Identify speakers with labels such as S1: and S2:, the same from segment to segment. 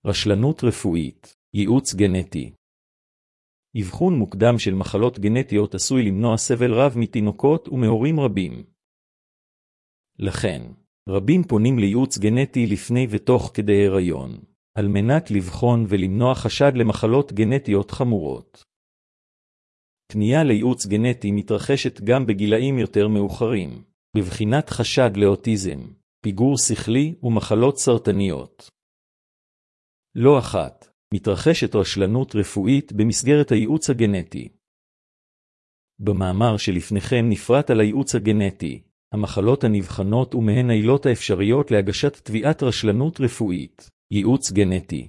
S1: רשלנות רפואית, ייעוץ גנטי. אבחון מוקדם של מחלות גנטיות עשוי למנוע סבל רב מתינוקות ומהורים רבים. לכן, רבים פונים לייעוץ גנטי לפני ותוך כדי הריון, על מנת לבחון ולמנוע חשד למחלות גנטיות חמורות. פנייה לייעוץ גנטי מתרחשת גם בגילאים יותר מאוחרים, בבחינת חשד לאוטיזם, פיגור שכלי ומחלות סרטניות. לא אחת, מתרחשת רשלנות רפואית במסגרת הייעוץ הגנטי. במאמר שלפניכם נפרט על הייעוץ הגנטי, המחלות הנבחנות ומהן העילות האפשריות להגשת תביעת רשלנות רפואית. ייעוץ גנטי.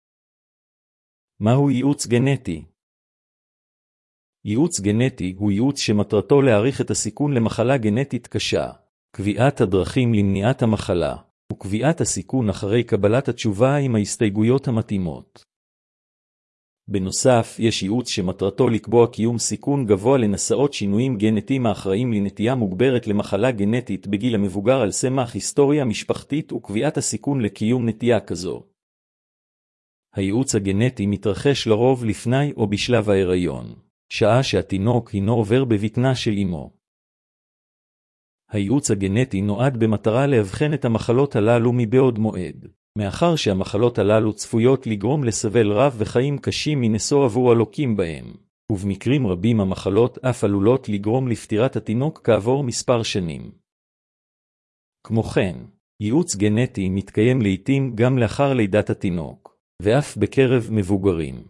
S1: מהו ייעוץ גנטי? ייעוץ גנטי הוא ייעוץ שמטרתו להעריך את הסיכון למחלה גנטית קשה, קביעת הדרכים למניעת המחלה, וקביעת הסיכון אחרי קבלת התשובה עם ההסתייגויות המתאימות. בנוסף, יש ייעוץ שמטרתו לקבוע קיום סיכון גבוה לנשאות שינויים גנטיים האחראים לנטייה מוגברת למחלה גנטית בגיל המבוגר על סמך היסטוריה משפחתית וקביעת הסיכון לקיום נטייה כזו. הייעוץ הגנטי מתרחש לרוב לפני או בשלב ההיריון, שעה שהתינוק הינו עובר בבטנה של אמו. הייעוץ הגנטי נועד במטרה להבחן את המחלות הללו מבעוד מועד, מאחר שהמחלות הללו צפויות לגרום לסבל רב וחיים קשים מנשוא עבור הלוקים בהם, ובמקרים רבים המחלות אף עלולות לגרום לפטירת התינוק כעבור מספר שנים. כמו כן, ייעוץ גנטי מתקיים לעתים גם לאחר לידת התינוק, ואף בקרב מבוגרים.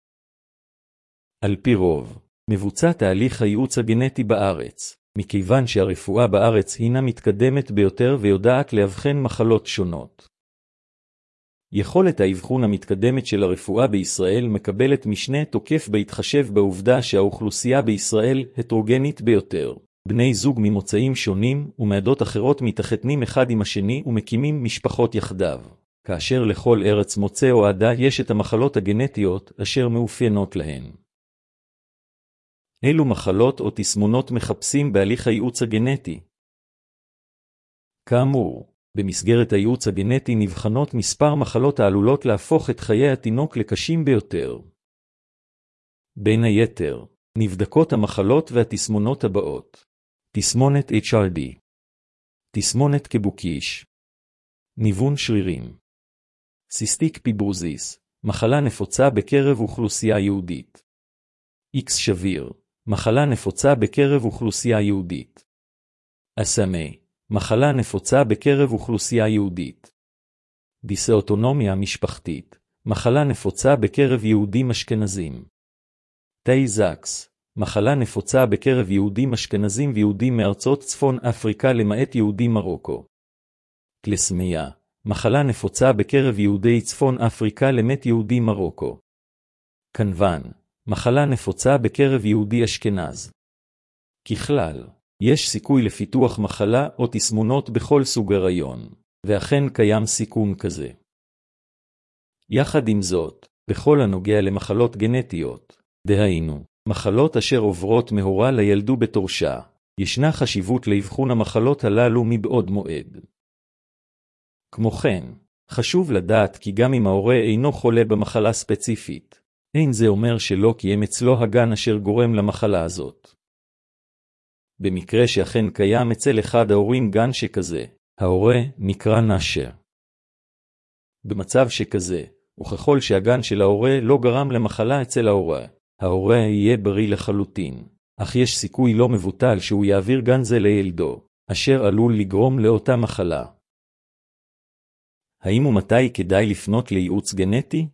S1: על פי רוב, מבוצע תהליך הייעוץ הגנטי בארץ, מכיוון שהרפואה בארץ הינה מתקדמת ביותר ויודעת להבחן מחלות שונות. יכולת האבחון המתקדמת של הרפואה בישראל מקבלת משנה תוקף בהתחשב בעובדה שהאוכלוסייה בישראל הטרוגנית ביותר. בני זוג ממוצאים שונים ומעדות אחרות מתחתנים אחד עם השני ומקימים משפחות יחדיו, כאשר לכל ארץ מוצא או עדה יש את המחלות הגנטיות אשר מאופיינות להן. אילו מחלות או תסמונות מחפשים בהליך הייעוץ הגנטי? כאמור, במסגרת הייעוץ הגנטי נבחנות מספר מחלות העלולות להפוך את חיי התינוק לקשים ביותר. בין היתר, נבדקות המחלות והתסמונות הבאות: תסמונת HRD, תסמונת קבוקיש, ניוון שרירים, סיסטיק פיברוזיס, מחלה נפוצה בקרב אוכלוסייה יהודית, X שביר, מחלה נפוצה בקרב אוכלוסייה יהודית, אסמי, מחלה נפוצה בקרב אוכלוסייה יהודית, דיסאוטונומיה משפחתית, מחלה נפוצה בקרב יהודים אשכנזים, טייזקס, מחלה נפוצה בקרב יהודים אשכנזים ויהודים מארצות צפון אפריקה למעט יהודים מרוקו, קלסמיה, מחלה נפוצה בקרב יהודי צפון אפריקה למעט יהודים מרוקו, קנוון, מחלה נפוצה בקרב יהודי אשכנז. ככלל, יש סיכוי לפיתוח מחלה או תסמונות בכל סוג הריון, ואכן קיים סיכון כזה. יחד עם זאת, בכל הנוגע למחלות גנטיות, דהיינו, מחלות אשר עוברות מהורה לילדו בתורשה, ישנה חשיבות לאבחון המחלות הללו מבעוד מועד. כמו כן, חשוב לדעת כי גם אם ההורה אינו חולה במחלה ספציפית, אין זה אומר שלא קיים אצלו הגן אשר גורם למחלה הזאת. במקרה שאכן קיים אצל אחד ההורים גן שכזה, ההורה נקרא נשר. במצב שכזה, וככל שהגן של ההורה לא גרם למחלה אצל ההורה, ההורה יהיה בריא לחלוטין, אך יש סיכוי לא מבוטל שהוא יעביר גן זה לילדו, אשר עלול לגרום לאותה מחלה. האם ומתי כדאי לפנות לייעוץ גנטי?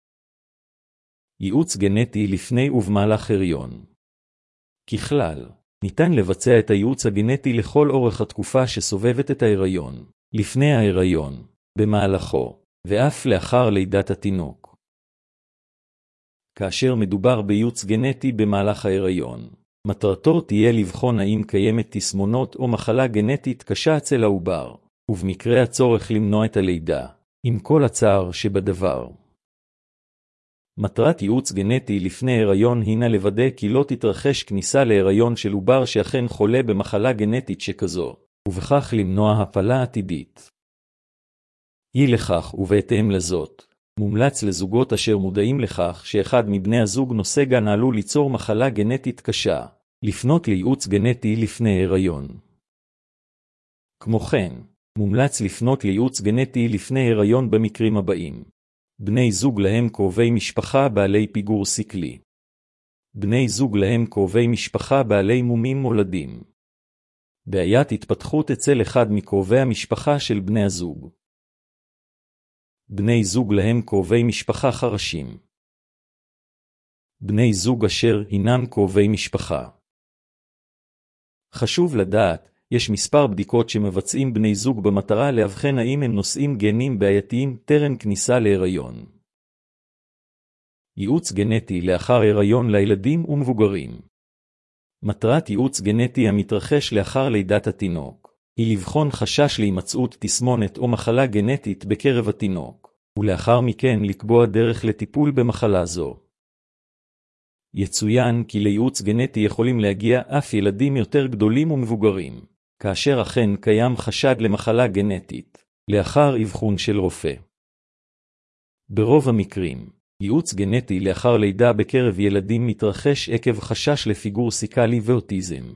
S1: ייעוץ גנטי לפני ובמהלך הריון. ככלל, ניתן לבצע את הייעוץ הגנטי לכל אורך התקופה שסובבת את ההיריון, לפני ההיריון, במהלכו, ואף לאחר לידת התינוק. כאשר מדובר בייעוץ גנטי במהלך ההיריון, מטרתו תהיה לבחון האם קיימת תסמונות או מחלה גנטית קשה אצל העובר, ובמקרה הצורך למנוע את הלידה, עם כל הצער שבדבר. מטרת ייעוץ גנטי לפני הריון הינה לוודא כי לא תתרחש כניסה להיריון של עובר שאכן חולה במחלה גנטית שכזו, ובכך למנוע הפלה עתידית. אי לכך ובהתאם לזאת, מומלץ לזוגות אשר מודעים לכך שאחד מבני הזוג נושא גן עלול ליצור מחלה גנטית קשה, לפנות לייעוץ גנטי לפני הריון. כמו כן, מומלץ לפנות לייעוץ גנטי לפני הריון במקרים הבאים. בני זוג להם קרובי משפחה בעלי פיגור סיקלי. בני זוג להם קרובי משפחה בעלי מומים מולדים. בעיית התפתחות אצל אחד מקרובי המשפחה של בני הזוג. בני זוג להם קרובי משפחה חרשים. בני זוג אשר הינם קרובי משפחה. חשוב לדעת, יש מספר בדיקות שמבצעים בני זוג במטרה להבחן האם הם נושאים גנים בעייתיים טרם כניסה להיריון. ייעוץ גנטי לאחר הריון לילדים ומבוגרים. מטרת ייעוץ גנטי המתרחש לאחר לידת התינוק היא לבחון חשש להימצאות תסמונת או מחלה גנטית בקרב התינוק, ולאחר מכן לקבוע דרך לטיפול במחלה זו. יצוין כי לייעוץ גנטי יכולים להגיע אף ילדים יותר גדולים ומבוגרים, כאשר אכן קיים חשד למחלה גנטית, לאחר אבחון של רופא. ברוב המקרים, ייעוץ גנטי לאחר לידה בקרב ילדים מתרחש עקב חשש לפיגור סיקלי ואוטיזם.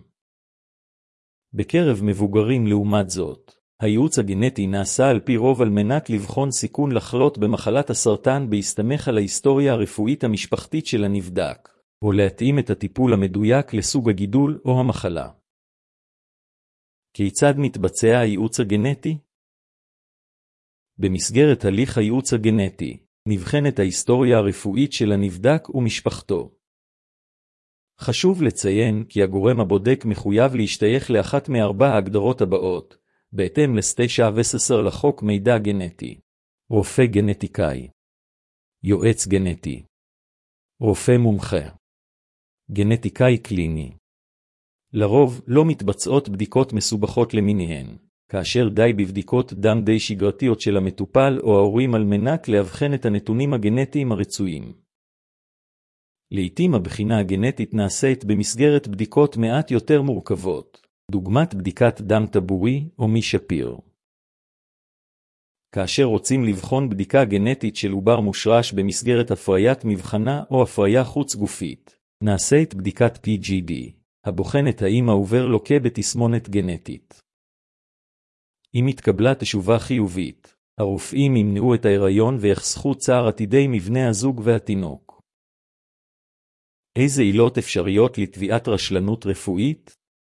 S1: בקרב מבוגרים לעומת זאת, הייעוץ הגנטי נעשה על פי רוב על מנת לבחון סיכון לחלות במחלת הסרטן בהסתמך על ההיסטוריה הרפואית המשפחתית של הנבדק, או להתאים את הטיפול המדויק לסוג הגידול או המחלה. כיצד מתבצע הייעוץ הגנטי? במסגרת הליך הייעוץ הגנטי, נבחנת ההיסטוריה הרפואית של הנבדק ומשפחתו. חשוב לציין כי הגורם הבודק מחויב להשתייך לאחת מארבע ההגדרות הבאות, בהתאם לסטיישה ו10 לחוק מידע גנטי. רופא גנטיקאי, יועץ גנטי, רופא מומחה, גנטיקאי קליני. לרוב לא מתבצעות בדיקות מסובכות למיניהן, כאשר די בבדיקות דם די שגרתיות של המטופל או ההורים על מנת להבחן את הנתונים הגנטיים הרצויים. לעתים הבחינה הגנטית נעשית במסגרת בדיקות מעט יותר מורכבות, דוגמת בדיקת דם טבורי או מי שפיר. כאשר רוצים לבחון בדיקה גנטית של עובר מושרש במסגרת הפריית מבחנה או הפריה חוץ גופית, נעשית בדיקת PGD, הבוחנת האם העובר לוקה בתסמונת גנטית. אם התקבלה תשובה חיובית, הרופאים ימנעו את ההיריון ויחסכו צער עתידי מבני הזוג והתינוק. איזה עילות אפשריות לתביעת רשלנות רפואית?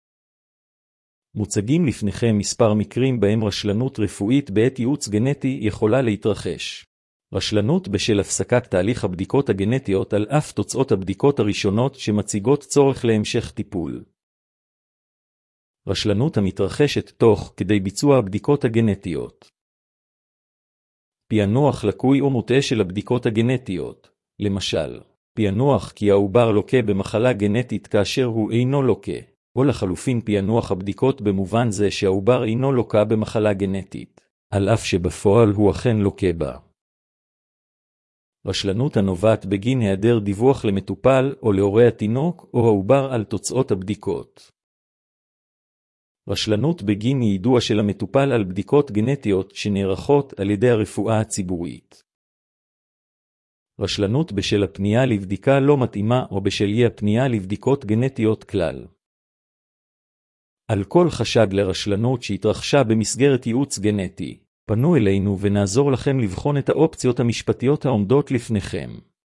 S1: מוצגים לפניכם מספר מקרים בהם רשלנות רפואית בעת ייעוץ גנטי יכולה להתרחש. רשלנות בשל הפסקת תהליך הבדיקות הגנטיות על אף תוצאות הבדיקות הראשונות שמציגות צורך להמשך טיפול. רשלנות המתרחשת תוך כדי ביצוע הבדיקות הגנטיות. פענוח לקוי או מוטעה של הבדיקות הגנטיות, למשל, פענוח כי העובר לוקה במחלה גנטית כאשר הוא אינו לוקה, או לחלופין פענוח הבדיקות במובן זה שהעובר אינו לוקה במחלה גנטית, על אף שבפועל הוא אכן לוקה בה. רשלנות הנובעת בגין היעדר דיווח למטופל או להורי התינוק או העובר על תוצאות הבדיקות. רשלנות בגין יידוע של המטופל על בדיקות גנטיות שנערכות על ידי הרפואה הציבורית. רשלנות בשל הפנייה לבדיקה לא מתאימה או בשל אי הפנייה לבדיקות גנטיות כלל. על כל חשד לרשלנות שהתרחשה במסגרת ייעוץ גנטי, פנו אלינו ונעזור לכם לבחון את האופציות המשפטיות העומדות לפניכם.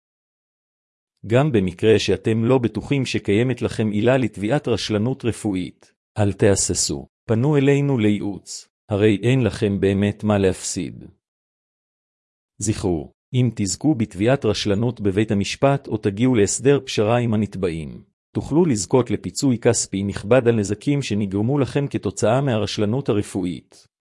S1: גם במקרה שאתם לא בטוחים שקיימת לכם עילה לתביעת רשלנות רפואית, אל תהססו, פנו אלינו לייעוץ, הרי אין לכם באמת מה להפסיד. זכרו, אם תזכו בתביעת רשלנות בבית המשפט או תגיעו להסדר פשרה עם הנתבעים, תוכלו לזכות לפיצוי כספי נכבד על נזקים שנגרמו לכם כתוצאה מהרשלנות הרפואית.